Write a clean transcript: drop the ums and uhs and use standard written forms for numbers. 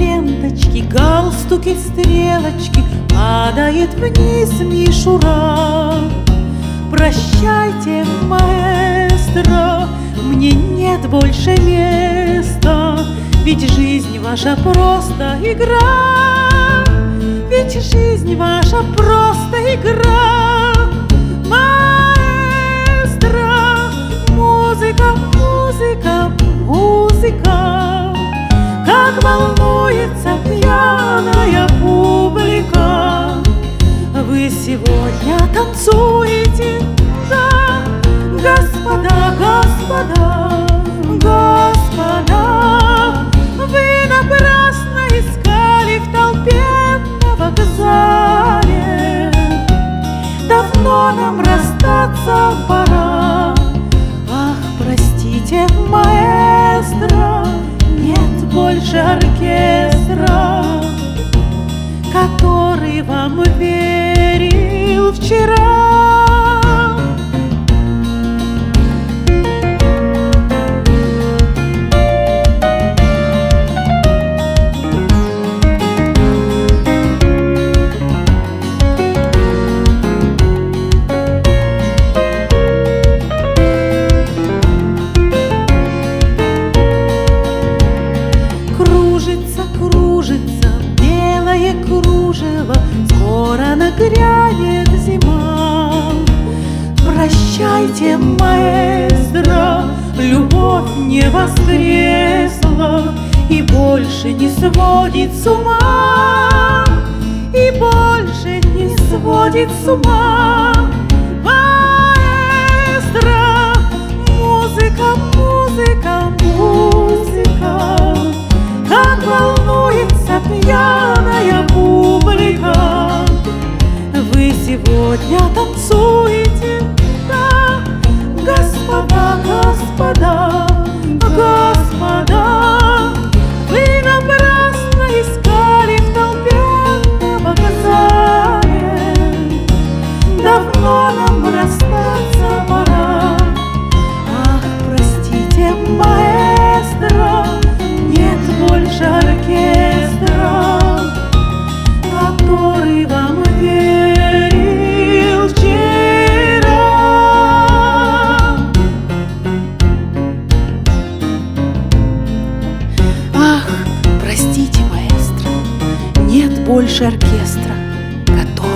ленточки, галстуки, стрелочки, падает вниз мишура. Прощайте, маэстро, мне нет больше места, ведь жизнь ваша просто игра, ведь жизнь ваша просто игра. Маэстро, музыка, музыка, музыка, как волнуется пьяная публика. Вы сегодня танцуете, да, господа, господа, господа. Вы напрасно искали в толпе на вокзале, давно нам расстаться пора. Ах, простите, маэстро, нет больше оркестра, который вам верил вчера. Кружится белое кружево, скоро нагрянет зима. Прощайте, маэстро, любовь не воскресла и больше не сводит с ума, и больше не сводит с ума. Маэстро, музыка, музыка, музыка, как волнуется пьяная публика. Вы сегодня танцуете, да, господа, господа, господа. Вы напрасно искали в толпе на вокзале, давно нам расстаться пора. Ах, простите, маэстро, нет больше оркестра, который вам верил вчера. Ах, простите, маэстро, нет больше оркестра, который